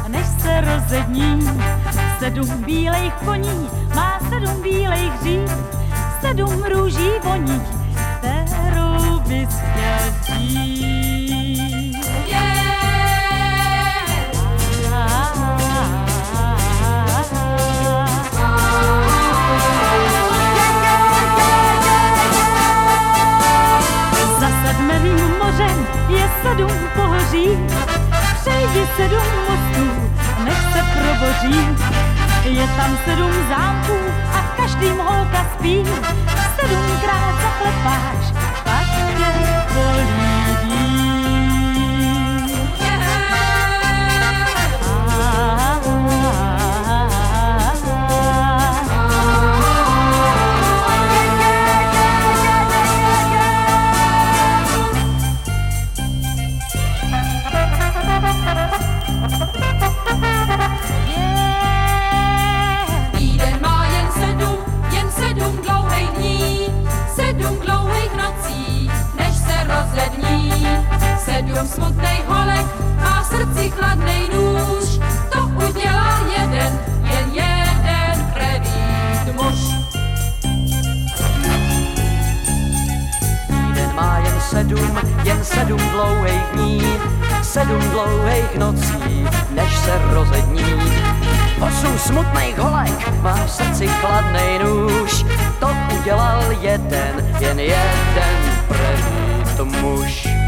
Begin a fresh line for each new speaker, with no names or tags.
než se rozední. 7 bílejch koní má 7 bílejch řík, 7 růží voní, kterou bys chtěl žít. Za 7 mořem je 7 pohoří, přejdi 7 mostů, nech se proboří. Je tam 7 zámků a v každým holka spí. 7krát zaklepáš, pak tě políbí.
Smutnej holek a v srdci chladnej nůž, to udělal jen jeden prevít muž.
Týden má jen 7 dlouhých dní, 7 dlouhých nocí, než se rozední. 8 smutných holek má v srdci chladnej nůž, to udělal jen jeden prevít muž.